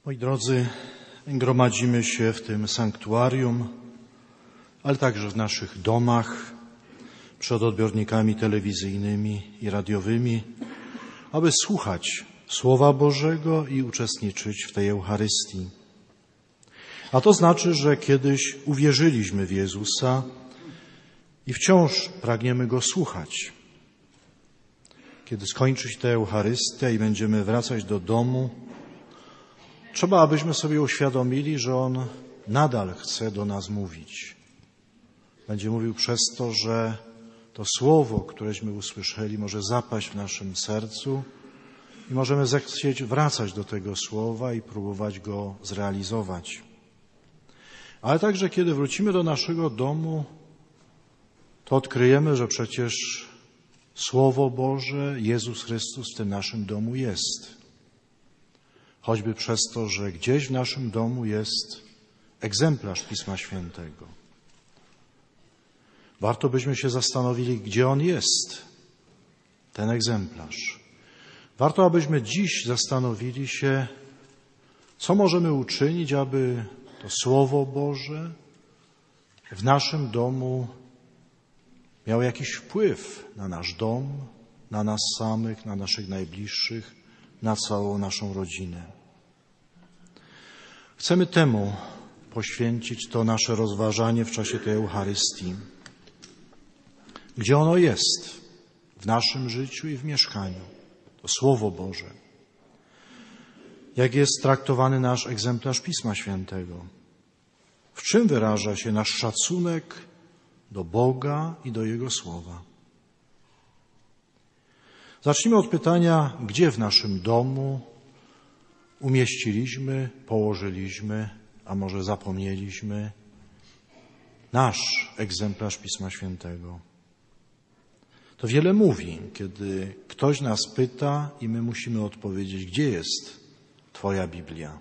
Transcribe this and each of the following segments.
Moi drodzy, gromadzimy się w tym sanktuarium, ale także w naszych domach, przed odbiornikami telewizyjnymi i radiowymi, aby słuchać Słowa Bożego i uczestniczyć w tej Eucharystii. A to znaczy, że kiedyś uwierzyliśmy w Jezusa i wciąż pragniemy Go słuchać. Kiedy skończy się ta Eucharystia i będziemy wracać do domu, trzeba, abyśmy sobie uświadomili, że On nadal chce do nas mówić. Będzie mówił przez to, że to słowo, któreśmy usłyszeli, może zapaść w naszym sercu i możemy zechcieć wracać do tego słowa i próbować go zrealizować. Ale także, kiedy wrócimy do naszego domu, to odkryjemy, że przecież Słowo Boże, Jezus Chrystus w tym naszym domu jest. Choćby przez to, że gdzieś w naszym domu jest egzemplarz Pisma Świętego. Warto byśmy się zastanowili, gdzie on jest, ten egzemplarz. Warto, abyśmy dziś zastanowili się, co możemy uczynić, aby to Słowo Boże w naszym domu miało jakiś wpływ na nasz dom, na nas samych, na naszych najbliższych, na całą naszą rodzinę. Chcemy temu poświęcić to nasze rozważanie w czasie tej Eucharystii. Gdzie ono jest w naszym życiu i w mieszkaniu? To Słowo Boże. Jak jest traktowany nasz egzemplarz Pisma Świętego? W czym wyraża się nasz szacunek do Boga i do Jego Słowa? Zacznijmy od pytania, gdzie w naszym domu umieściliśmy, położyliśmy, a może zapomnieliśmy nasz egzemplarz Pisma Świętego. To wiele mówi, kiedy ktoś nas pyta i my musimy odpowiedzieć, gdzie jest Twoja Biblia?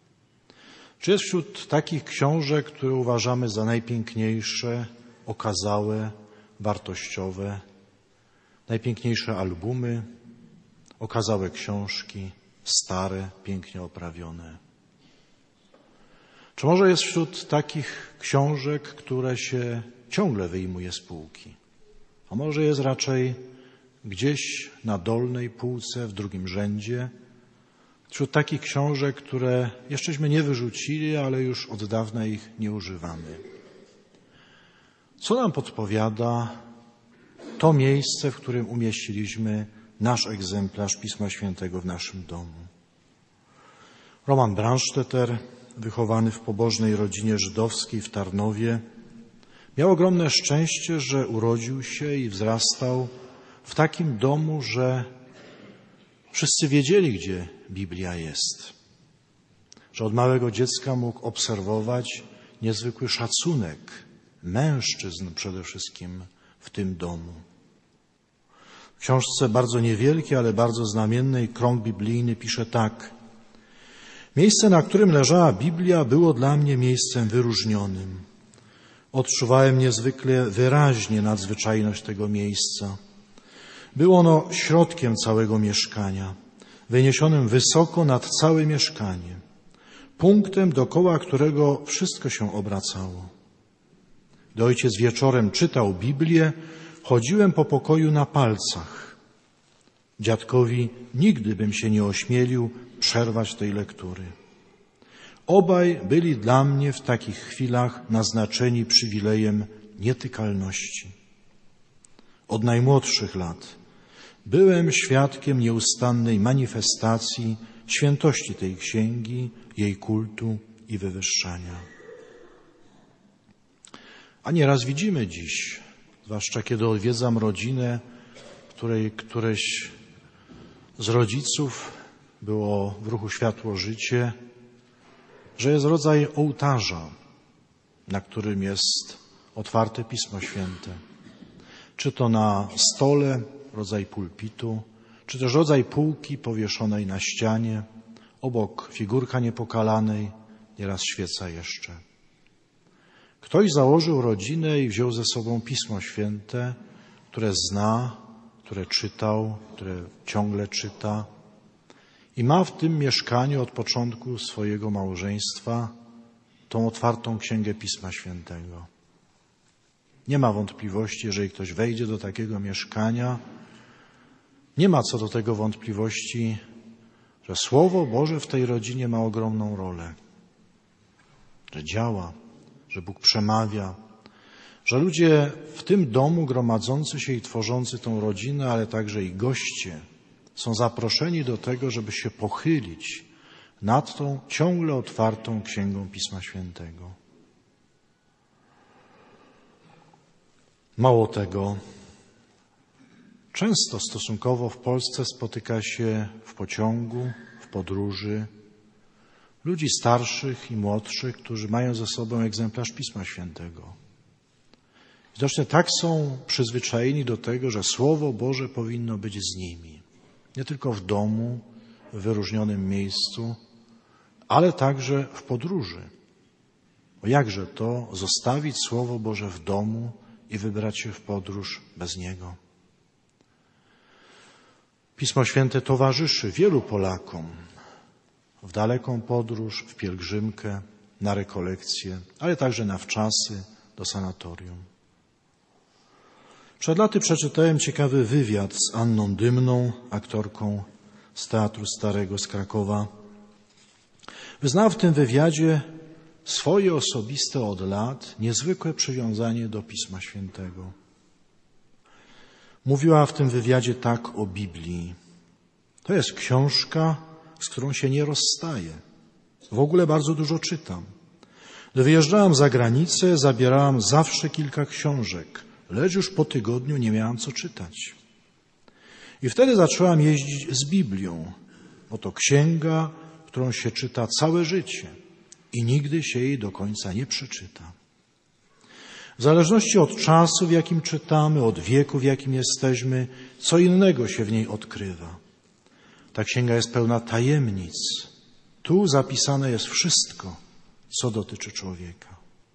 Czy jest wśród takich książek, które uważamy za najpiękniejsze, okazałe, wartościowe, najpiękniejsze albumy, okazałe książki, stare, pięknie oprawione? Czy może jest wśród takich książek, które się ciągle wyjmuje z półki? A może jest raczej gdzieś na dolnej półce, w drugim rzędzie, wśród takich książek, które jeszcześmy nie wyrzucili, ale już od dawna ich nie używamy? Co nam podpowiada to miejsce, w którym umieściliśmy nasz egzemplarz Pisma Świętego w naszym domu? Roman Brandstetter, wychowany w pobożnej rodzinie żydowskiej w Tarnowie, miał ogromne szczęście, że urodził się i wzrastał w takim domu, że wszyscy wiedzieli, gdzie Biblia jest. Że od małego dziecka mógł obserwować niezwykły szacunek mężczyzn przede wszystkim w tym domu. W książce bardzo niewielkiej, ale bardzo znamiennej Krąg biblijny pisze tak. Miejsce, na którym leżała Biblia, było dla mnie miejscem wyróżnionym. Odczuwałem niezwykle wyraźnie nadzwyczajność tego miejsca. Było ono środkiem całego mieszkania, wyniesionym wysoko nad całe mieszkanie, punktem, dookoła którego wszystko się obracało. Gdy ojciec wieczorem czytał Biblię, chodziłem po pokoju na palcach. Dziadkowi nigdy bym się nie ośmielił przerwać tej lektury. Obaj byli dla mnie w takich chwilach naznaczeni przywilejem nietykalności. Od najmłodszych lat byłem świadkiem nieustannej manifestacji świętości tej księgi, jej kultu i wywyższania. A nieraz widzimy dziś, zwłaszcza kiedy odwiedzam rodzinę, w której któreś z rodziców było w ruchu Światło Życie, że jest rodzaj ołtarza, na którym jest otwarte Pismo Święte. Czy to na stole, rodzaj pulpitu, czy też rodzaj półki powieszonej na ścianie, obok figurka niepokalanej, nieraz świeca jeszcze. Ktoś założył rodzinę i wziął ze sobą Pismo Święte, które zna, które czytał, które ciągle czyta i ma w tym mieszkaniu od początku swojego małżeństwa tą otwartą księgę Pisma Świętego. Nie ma wątpliwości, jeżeli ktoś wejdzie do takiego mieszkania, nie ma co do tego wątpliwości, że Słowo Boże w tej rodzinie ma ogromną rolę, że działa, że Bóg przemawia, że ludzie w tym domu gromadzący się i tworzący tą rodzinę, ale także i goście są zaproszeni do tego, żeby się pochylić nad tą ciągle otwartą księgą Pisma Świętego. Mało tego, często stosunkowo w Polsce spotyka się w pociągu, w podróży ludzi starszych i młodszych, którzy mają ze sobą egzemplarz Pisma Świętego. Widocznie tak są przyzwyczajeni do tego, że Słowo Boże powinno być z nimi. Nie tylko w domu, w wyróżnionym miejscu, ale także w podróży. Bo jakże to zostawić Słowo Boże w domu i wybrać się w podróż bez niego? Pismo Święte towarzyszy wielu Polakom w daleką podróż, w pielgrzymkę, na rekolekcje, ale także na wczasy do sanatorium. Przed laty przeczytałem ciekawy wywiad z Anną Dymną, aktorką z Teatru Starego z Krakowa. Wyznała w tym wywiadzie swoje osobiste od lat niezwykłe przywiązanie do Pisma Świętego. Mówiła w tym wywiadzie tak o Biblii. To jest książka, z którą się nie rozstaję. W ogóle bardzo dużo czytam. Gdy wyjeżdżałam za granicę, zabierałam zawsze kilka książek, lecz już po tygodniu nie miałam co czytać. I wtedy zaczęłam jeździć z Biblią, bo to księga, którą się czyta całe życie i nigdy się jej do końca nie przeczyta. W zależności od czasu, w jakim czytamy, od wieku, w jakim jesteśmy, co innego się w niej odkrywa. Ta księga jest pełna tajemnic. Tu zapisane jest wszystko, co dotyczy człowieka.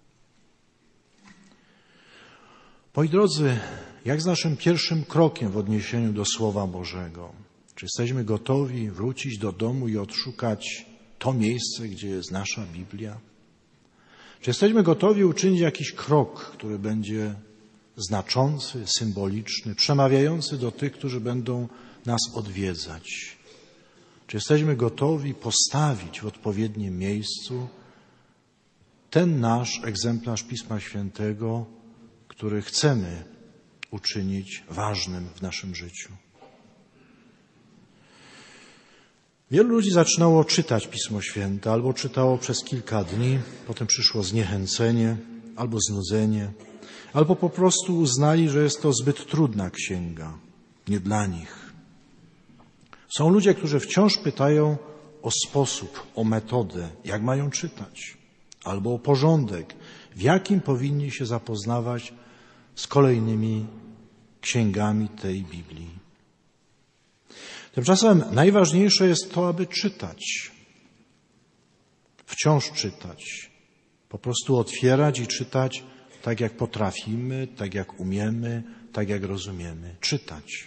Moi drodzy, jak z naszym pierwszym krokiem w odniesieniu do Słowa Bożego? Czy jesteśmy gotowi wrócić do domu i odszukać to miejsce, gdzie jest nasza Biblia? Czy jesteśmy gotowi uczynić jakiś krok, który będzie znaczący, symboliczny, przemawiający do tych, którzy będą nas odwiedzać? Czy jesteśmy gotowi postawić w odpowiednim miejscu ten nasz egzemplarz Pisma Świętego, który chcemy uczynić ważnym w naszym życiu? Wielu ludzi zaczynało czytać Pismo Święte, albo czytało przez kilka dni, potem przyszło zniechęcenie, albo znudzenie, albo po prostu uznali, że jest to zbyt trudna księga, nie dla nich. Są ludzie, którzy wciąż pytają o sposób, o metodę, jak mają czytać, albo o porządek, w jakim powinni się zapoznawać z kolejnymi księgami tej Biblii. Tymczasem najważniejsze jest to, aby czytać, wciąż czytać, po prostu otwierać i czytać tak, jak potrafimy, tak, jak umiemy, tak, jak rozumiemy. Czytać.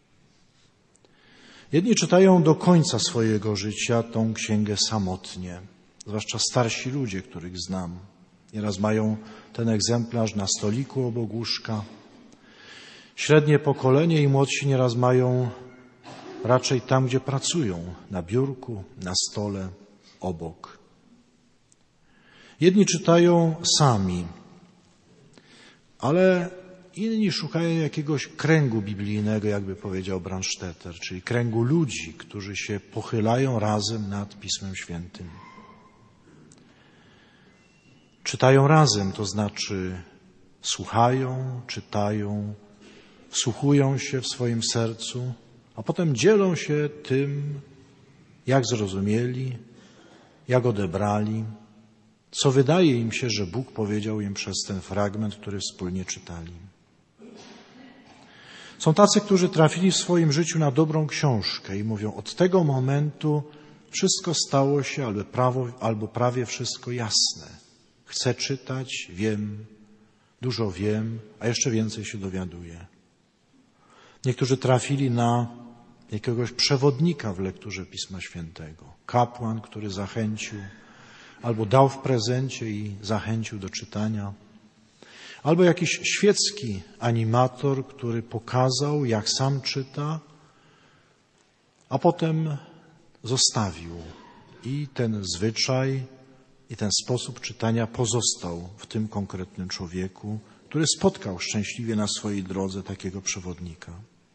Jedni czytają do końca swojego życia tą księgę samotnie, zwłaszcza starsi ludzie, których znam. Nieraz mają ten egzemplarz na stoliku obok łóżka. Średnie pokolenie i młodsi nieraz mają raczej tam, gdzie pracują, na biurku, na stole, obok. Jedni czytają sami, ale inni szukają jakiegoś kręgu biblijnego, jakby powiedział Brandstetter, czyli kręgu ludzi, którzy się pochylają razem nad Pismem Świętym. Czytają razem, to znaczy słuchają, czytają, wsłuchują się w swoim sercu, a potem dzielą się tym, jak zrozumieli, jak odebrali, co wydaje im się, że Bóg powiedział im przez ten fragment, który wspólnie czytali. Są tacy, którzy trafili w swoim życiu na dobrą książkę i mówią, od tego momentu wszystko stało się albo prawie wszystko jasne. Chcę czytać, wiem, dużo wiem, a jeszcze więcej się dowiaduję. Niektórzy trafili na jakiegoś przewodnika w lekturze Pisma Świętego. Kapłan, który zachęcił, albo dał w prezencie i zachęcił do czytania. Albo jakiś świecki animator, który pokazał, jak sam czyta, a potem zostawił. I ten zwyczaj, i ten sposób czytania pozostał w tym konkretnym człowieku, który spotkał szczęśliwie na swojej drodze takiego przewodnika.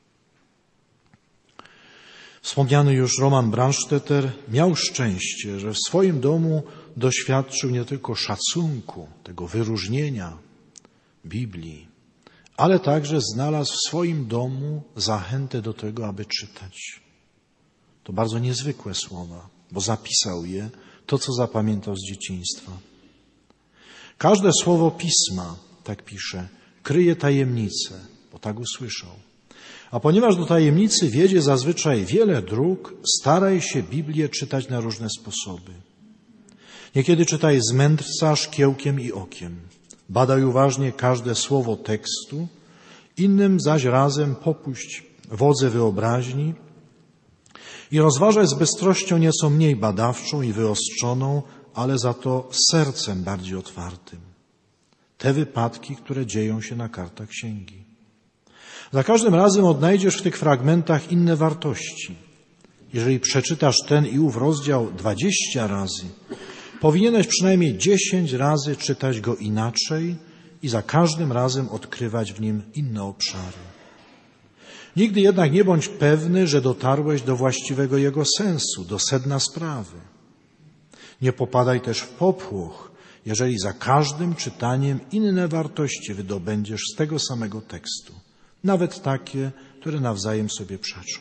Wspomniany już Roman Brandstätter miał szczęście, że w swoim domu doświadczył nie tylko szacunku, tego wyróżnienia Biblii, ale także znalazł w swoim domu zachętę do tego, aby czytać. To bardzo niezwykłe słowa, bo zapisał je, to co zapamiętał z dzieciństwa. Każde słowo Pisma, tak pisze, kryje tajemnicę, bo tak usłyszał. A ponieważ do tajemnicy wiedzie zazwyczaj wiele dróg, staraj się Biblię czytać na różne sposoby. Niekiedy czytaj z mędrca szkiełkiem i okiem. Badaj uważnie każde słowo tekstu, innym zaś razem popuść wodze wyobraźni i rozważaj z bystrością nieco mniej badawczą i wyostrzoną, ale za to sercem bardziej otwartym. Te wypadki, które dzieją się na kartach księgi. Za każdym razem odnajdziesz w tych fragmentach inne wartości. Jeżeli przeczytasz ten i ów rozdział 20 razy, powinieneś przynajmniej 10 razy czytać go inaczej i za każdym razem odkrywać w nim inne obszary. Nigdy jednak nie bądź pewny, że dotarłeś do właściwego jego sensu, do sedna sprawy. Nie popadaj też w popłoch, jeżeli za każdym czytaniem inne wartości wydobędziesz z tego samego tekstu, nawet takie, które nawzajem sobie przeczą.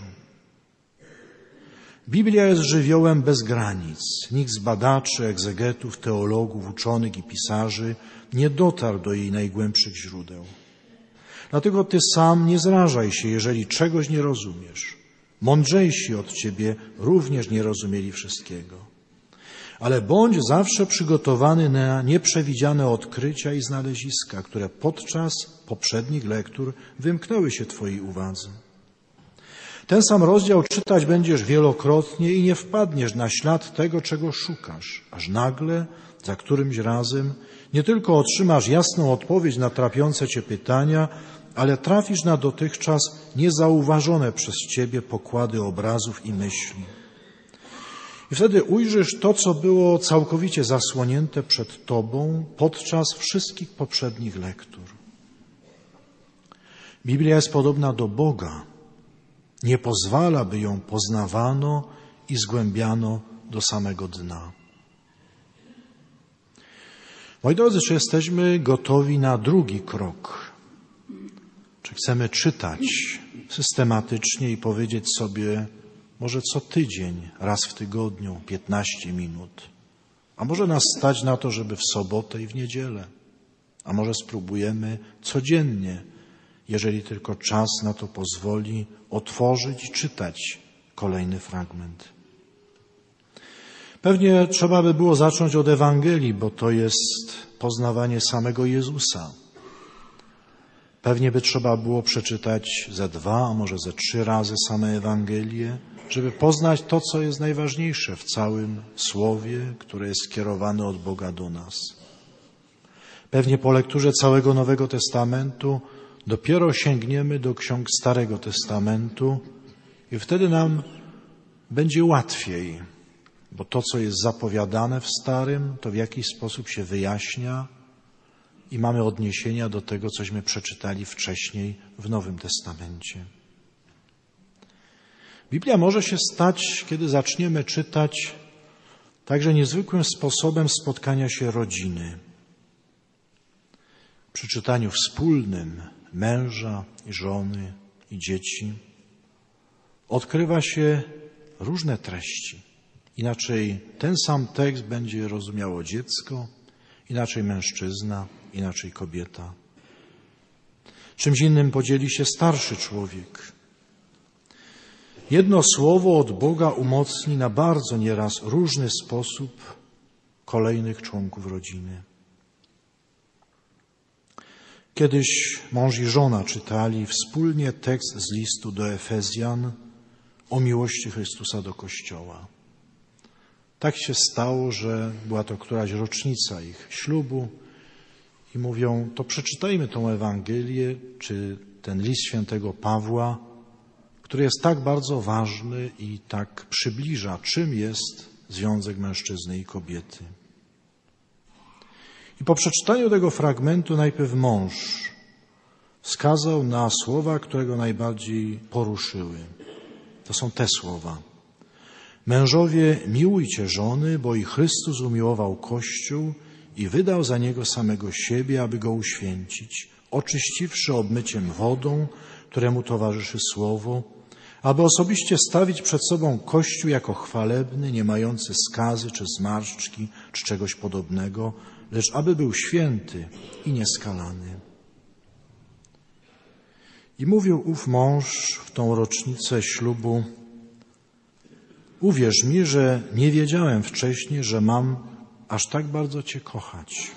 Biblia jest żywiołem bez granic. Nikt z badaczy, egzegetów, teologów, uczonych i pisarzy nie dotarł do jej najgłębszych źródeł. Dlatego ty sam nie zrażaj się, jeżeli czegoś nie rozumiesz. Mądrzejsi od ciebie również nie rozumieli wszystkiego. Ale bądź zawsze przygotowany na nieprzewidziane odkrycia i znaleziska, które podczas poprzednich lektur wymknęły się twojej uwadze. Ten sam rozdział czytać będziesz wielokrotnie i nie wpadniesz na ślad tego, czego szukasz, aż nagle, za którymś razem, nie tylko otrzymasz jasną odpowiedź na trapiące cię pytania, ale trafisz na dotychczas niezauważone przez ciebie pokłady obrazów i myśli. I wtedy ujrzysz to, co było całkowicie zasłonięte przed tobą podczas wszystkich poprzednich lektur. Biblia jest podobna do Boga. Nie pozwala, by ją poznawano i zgłębiano do samego dna. Moi drodzy, czy jesteśmy gotowi na drugi krok? Czy chcemy czytać systematycznie i powiedzieć sobie, może co tydzień, raz w tygodniu, 15 minut. A może nas stać na to, żeby w sobotę i w niedzielę. A może spróbujemy codziennie, jeżeli tylko czas na to pozwoli, otworzyć i czytać kolejny fragment. Pewnie trzeba by było zacząć od Ewangelii, bo to jest poznawanie samego Jezusa. Pewnie by trzeba było przeczytać ze 2, a może ze 3 razy same Ewangelie, żeby poznać to, co jest najważniejsze w całym Słowie, które jest skierowane od Boga do nas. Pewnie po lekturze całego Nowego Testamentu dopiero sięgniemy do ksiąg Starego Testamentu i wtedy nam będzie łatwiej, bo to, co jest zapowiadane w Starym, to w jakiś sposób się wyjaśnia i mamy odniesienia do tego, cośmy przeczytali wcześniej w Nowym Testamencie. Biblia może się stać, kiedy zaczniemy czytać, także niezwykłym sposobem spotkania się rodziny. Przy czytaniu wspólnym męża i żony i dzieci odkrywa się różne treści. Inaczej ten sam tekst będzie rozumiało dziecko, inaczej mężczyzna, inaczej kobieta. Czymś innym podzieli się starszy człowiek. Jedno słowo od Boga umocni na bardzo nieraz różny sposób kolejnych członków rodziny. Kiedyś mąż i żona czytali wspólnie tekst z listu do Efezjan, o miłości Chrystusa do Kościoła. Tak się stało, że była to któraś rocznica ich ślubu i mówią, to przeczytajmy tą Ewangelię, czy ten list świętego Pawła, który jest tak bardzo ważny i tak przybliża, czym jest związek mężczyzny i kobiety. I po przeczytaniu tego fragmentu najpierw mąż wskazał na słowa, które go najbardziej poruszyły. To są te słowa. Mężowie, miłujcie żony, bo i Chrystus umiłował Kościół i wydał za niego samego siebie, aby go uświęcić, oczyściwszy obmyciem wodą, któremu towarzyszy słowo, aby osobiście stawić przed sobą Kościół jako chwalebny, nie mający skazy czy zmarszczki, czy czegoś podobnego, lecz aby był święty i nieskalany. I mówił ów mąż w tą rocznicę ślubu, uwierz mi, że nie wiedziałem wcześniej, że mam aż tak bardzo Cię kochać.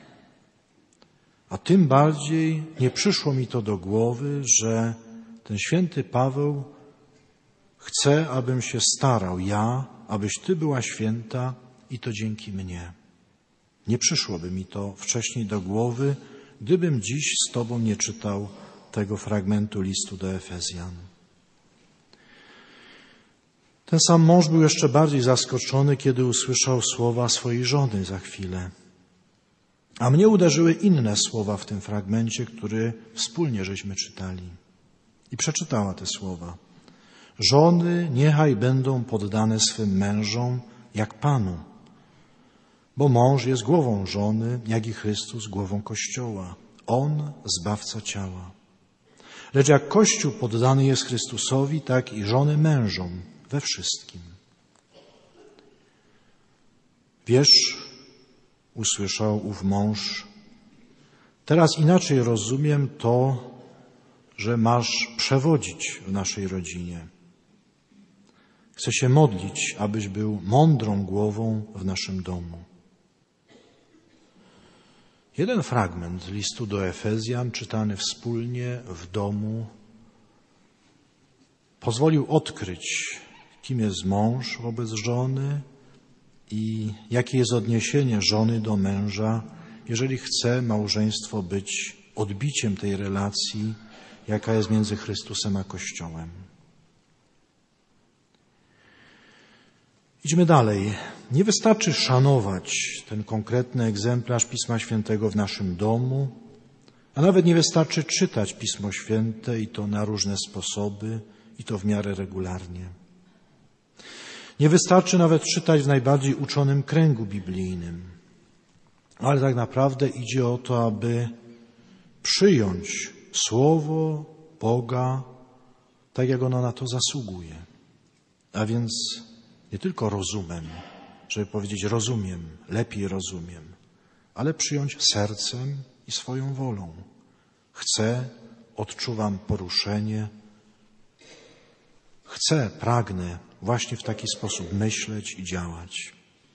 A tym bardziej nie przyszło mi to do głowy, że ten święty Paweł chce, abym się starał ja, abyś Ty była święta i to dzięki mnie. Nie przyszłoby mi to wcześniej do głowy, gdybym dziś z Tobą nie czytał tego fragmentu listu do Efezjan. Ten sam mąż był jeszcze bardziej zaskoczony, kiedy usłyszał słowa swojej żony za chwilę. A mnie uderzyły inne słowa w tym fragmencie, który wspólnie żeśmy czytali. I przeczytała te słowa. Żony niechaj będą poddane swym mężom jak Panu, bo mąż jest głową żony, jak i Chrystus głową Kościoła. On zbawca ciała. Lecz jak Kościół poddany jest Chrystusowi, tak i żony mężom we wszystkim. Wiesz, usłyszał ów mąż, teraz inaczej rozumiem to, że masz przewodzić w naszej rodzinie. Chcę się modlić, abyś był mądrą głową w naszym domu. Jeden fragment listu do Efezjan, czytany wspólnie w domu, pozwolił odkryć, kim jest mąż wobec żony i jakie jest odniesienie żony do męża, jeżeli chce małżeństwo być odbiciem tej relacji, jaka jest między Chrystusem a Kościołem. Idźmy dalej. Nie wystarczy szanować ten konkretny egzemplarz Pisma Świętego w naszym domu, a nawet nie wystarczy czytać Pismo Święte i to na różne sposoby, i to w miarę regularnie. Nie wystarczy nawet czytać w najbardziej uczonym kręgu biblijnym, ale tak naprawdę idzie o to, aby przyjąć Słowo Boga tak, jak ono na to zasługuje. A więc nie tylko rozumem, żeby powiedzieć rozumiem, lepiej rozumiem, ale przyjąć sercem i swoją wolą. Chcę, odczuwam poruszenie, chcę, pragnę właśnie w taki sposób myśleć i działać.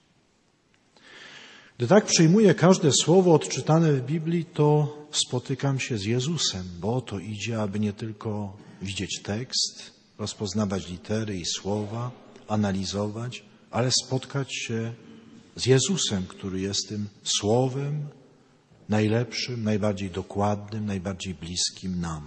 Gdy tak przyjmuję każde słowo odczytane w Biblii, to spotykam się z Jezusem, bo o to idzie, aby nie tylko widzieć tekst, rozpoznawać litery i słowa, analizować, ale spotkać się z Jezusem, który jest tym Słowem najlepszym, najbardziej dokładnym, najbardziej bliskim nam.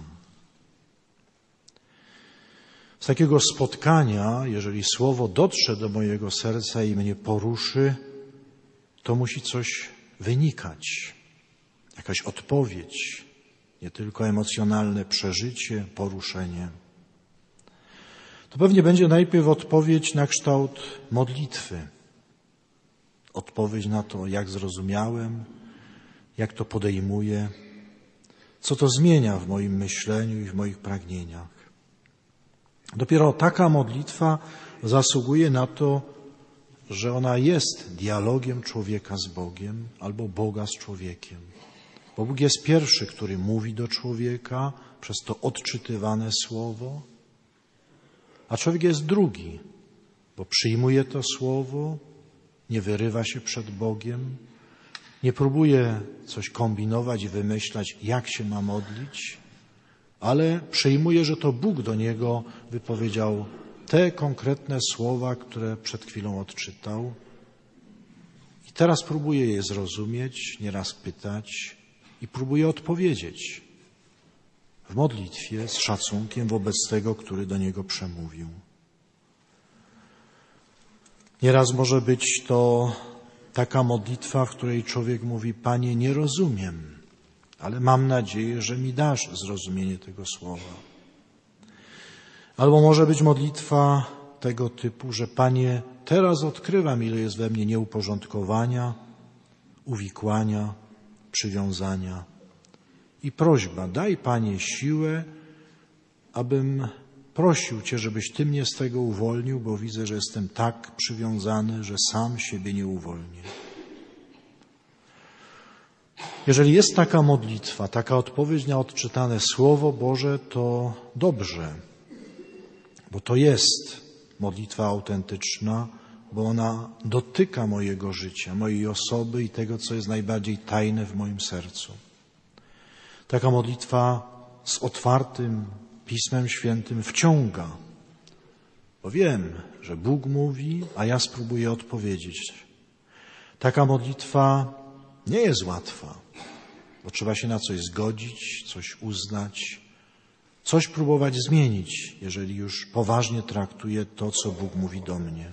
Z takiego spotkania, jeżeli Słowo dotrze do mojego serca i mnie poruszy, to musi coś wynikać, jakaś odpowiedź, nie tylko emocjonalne przeżycie, poruszenie. To pewnie będzie najpierw odpowiedź na kształt modlitwy. Odpowiedź na to, jak zrozumiałem, jak to podejmuję, co to zmienia w moim myśleniu i w moich pragnieniach. Dopiero taka modlitwa zasługuje na to, że ona jest dialogiem człowieka z Bogiem albo Boga z człowiekiem. Bo Bóg jest pierwszy, który mówi do człowieka przez to odczytywane słowo, a człowiek jest drugi, bo przyjmuje to słowo, nie wyrywa się przed Bogiem, nie próbuje coś kombinować i wymyślać, jak się ma modlić, ale przyjmuje, że to Bóg do niego wypowiedział te konkretne słowa, które przed chwilą odczytał. I teraz próbuje je zrozumieć, nieraz pytać i próbuje odpowiedzieć w modlitwie z szacunkiem wobec tego, który do niego przemówił. Nieraz może być to taka modlitwa, w której człowiek mówi: Panie, nie rozumiem, ale mam nadzieję, że mi dasz zrozumienie tego słowa. Albo może być modlitwa tego typu, że Panie, teraz odkrywam, ile jest we mnie nieuporządkowania, uwikłania, przywiązania. I prośba, daj Panie siłę, abym prosił Cię, żebyś Ty mnie z tego uwolnił, bo widzę, że jestem tak przywiązany, że sam siebie nie uwolnię. Jeżeli jest taka modlitwa, taka odpowiedź na odczytane Słowo Boże, to dobrze, bo to jest modlitwa autentyczna, bo ona dotyka mojego życia, mojej osoby i tego, co jest najbardziej tajne w moim sercu. Taka modlitwa z otwartym Pismem Świętym wciąga, bo wiem, że Bóg mówi, a ja spróbuję odpowiedzieć. Taka modlitwa nie jest łatwa, bo trzeba się na coś zgodzić, coś uznać, coś próbować zmienić, jeżeli już poważnie traktuję to, co Bóg mówi do mnie.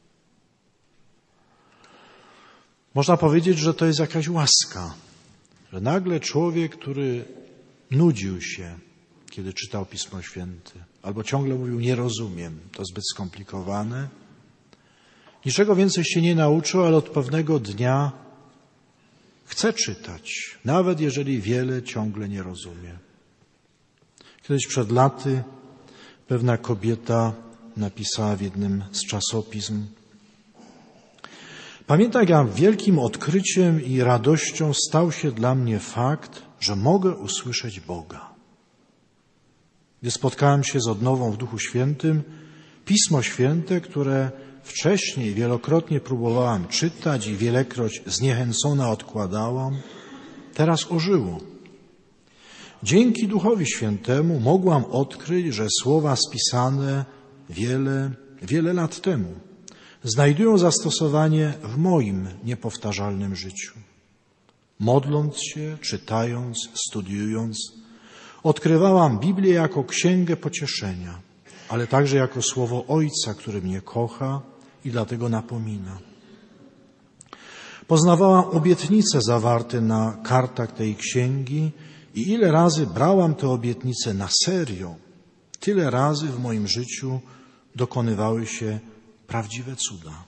Można powiedzieć, że to jest jakaś łaska, że nagle człowiek, który nudził się, kiedy czytał Pismo Święte, albo ciągle mówił: nie rozumiem, to zbyt skomplikowane, niczego więcej się nie nauczył, ale od pewnego dnia chce czytać, nawet jeżeli wiele ciągle nie rozumie. Kiedyś przed laty pewna kobieta napisała w jednym z czasopism: pamiętam, jak wielkim odkryciem i radością stał się dla mnie fakt, że mogę usłyszeć Boga. Gdy spotkałem się z odnową w Duchu Świętym, Pismo Święte, które wcześniej wielokrotnie próbowałam czytać i wielekroć zniechęcona odkładałam, teraz ożyło. Dzięki Duchowi Świętemu mogłam odkryć, że słowa spisane wiele lat temu znajdują zastosowanie w moim niepowtarzalnym życiu. Modląc się, czytając, studiując, odkrywałam Biblię jako księgę pocieszenia, ale także jako słowo Ojca, który mnie kocha i dlatego napomina. Poznawałam obietnice zawarte na kartach tej księgi i ile razy brałam te obietnice na serio, tyle razy w moim życiu dokonywały się prawdziwe cuda.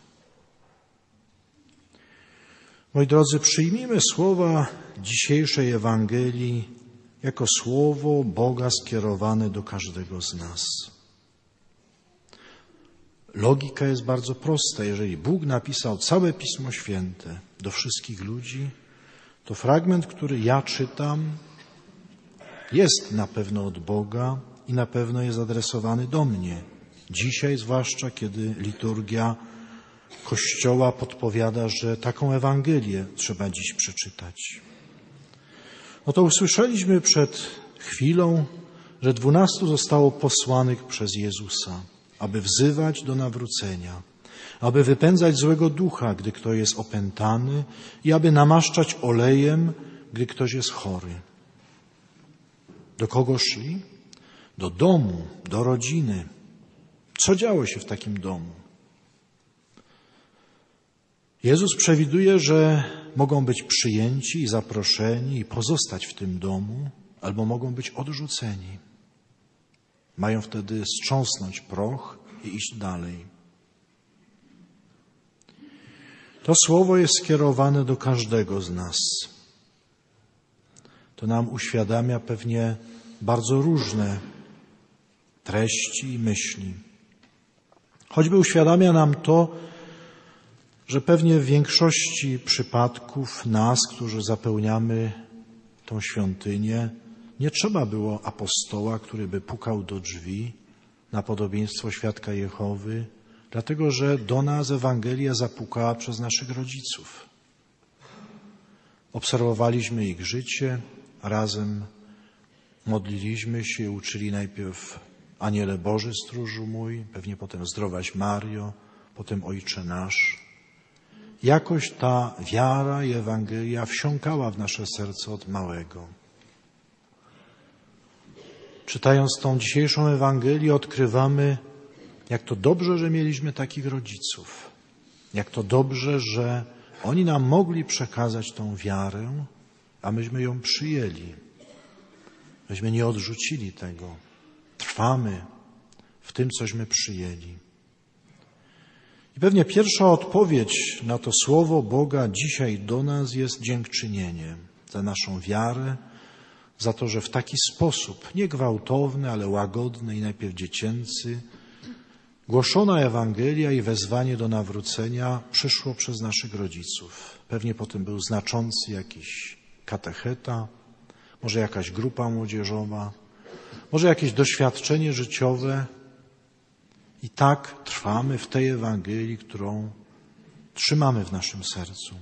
Moi drodzy, przyjmijmy słowa dzisiejszej Ewangelii jako słowo Boga skierowane do każdego z nas. Logika jest bardzo prosta. Jeżeli Bóg napisał całe Pismo Święte do wszystkich ludzi, to fragment, który ja czytam, jest na pewno od Boga i na pewno jest adresowany do mnie. Dzisiaj, zwłaszcza kiedy liturgia Kościoła podpowiada, że taką Ewangelię trzeba dziś przeczytać. Oto usłyszeliśmy przed chwilą, że 12 zostało posłanych przez Jezusa, aby wzywać do nawrócenia, aby wypędzać złego ducha, gdy ktoś jest opętany i aby namaszczać olejem, gdy ktoś jest chory. Do kogo szli? Do domu, do rodziny. Co działo się w takim domu? Jezus przewiduje, że mogą być przyjęci i zaproszeni i pozostać w tym domu, albo mogą być odrzuceni. Mają wtedy strząsnąć proch i iść dalej. To słowo jest skierowane do każdego z nas. To nam uświadamia pewnie bardzo różne treści i myśli. Choćby uświadamia nam to, że pewnie w większości przypadków nas, którzy zapełniamy tą świątynię, nie trzeba było apostoła, który by pukał do drzwi na podobieństwo świadka Jehowy, dlatego że do nas Ewangelia zapukała przez naszych rodziców. Obserwowaliśmy ich życie, razem modliliśmy się, uczyli najpierw Aniele Boży, stróżu mój, pewnie potem Zdrowaś Mario, potem Ojcze Nasz. Jakoś ta wiara i Ewangelia wsiąkała w nasze serce od małego. Czytając tą dzisiejszą Ewangelię, odkrywamy, jak to dobrze, że mieliśmy takich rodziców. Jak to dobrze, że oni nam mogli przekazać tą wiarę, a myśmy ją przyjęli. Myśmy nie odrzucili tego. Trwamy w tym, cośmy przyjęli. I pewnie pierwsza odpowiedź na to słowo Boga dzisiaj do nas jest dziękczynienie za naszą wiarę, za to, że w taki sposób, nie gwałtowny, ale łagodny i najpierw dziecięcy, głoszona Ewangelia i wezwanie do nawrócenia przyszło przez naszych rodziców. Pewnie potem był znaczący jakiś katecheta, może jakaś grupa młodzieżowa, może jakieś doświadczenie życiowe. I tak trwamy w tej Ewangelii, którą trzymamy w naszym sercu.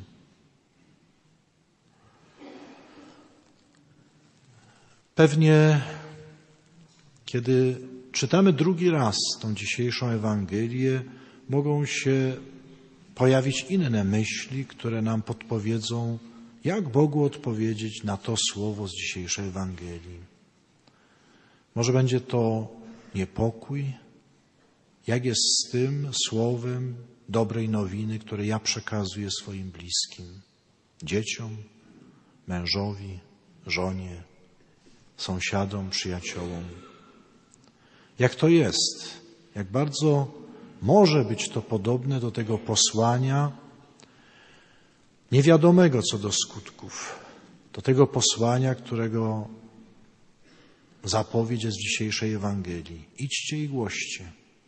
Pewnie, kiedy czytamy drugi raz tą dzisiejszą Ewangelię, mogą się pojawić inne myśli, które nam podpowiedzą, jak Bogu odpowiedzieć na to słowo z dzisiejszej Ewangelii. Może będzie to niepokój, jak jest z tym słowem dobrej nowiny, które ja przekazuję swoim bliskim, dzieciom, mężowi, żonie, sąsiadom, przyjaciołom. Jak to jest? Jak bardzo może być to podobne do tego posłania niewiadomego co do skutków, do tego posłania, którego zapowiedź jest w dzisiejszej Ewangelii. Idźcie i głoście.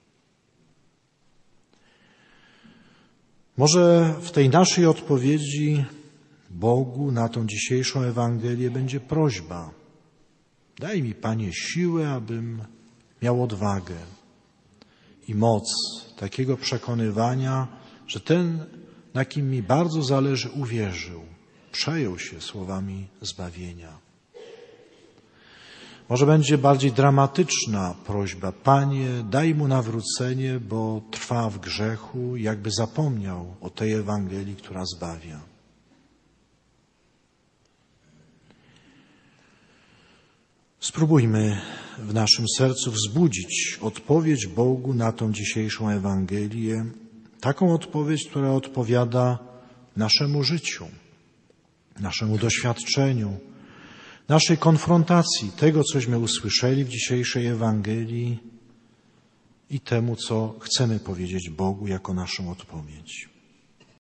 Może w tej naszej odpowiedzi Bogu na tą dzisiejszą Ewangelię będzie prośba. Daj mi, Panie, siłę, abym miał odwagę i moc takiego przekonywania, że ten, na kim mi bardzo zależy, uwierzył, przejął się słowami zbawienia. Może będzie bardziej dramatyczna prośba. Panie, daj mu nawrócenie, bo trwa w grzechu, jakby zapomniał o tej Ewangelii, która zbawia. Spróbujmy w naszym sercu wzbudzić odpowiedź Bogu na tą dzisiejszą Ewangelię, taką odpowiedź, która odpowiada naszemu życiu, naszemu doświadczeniu, naszej konfrontacji, tego, cośmy usłyszeli w dzisiejszej Ewangelii i temu, co chcemy powiedzieć Bogu jako naszą odpowiedź.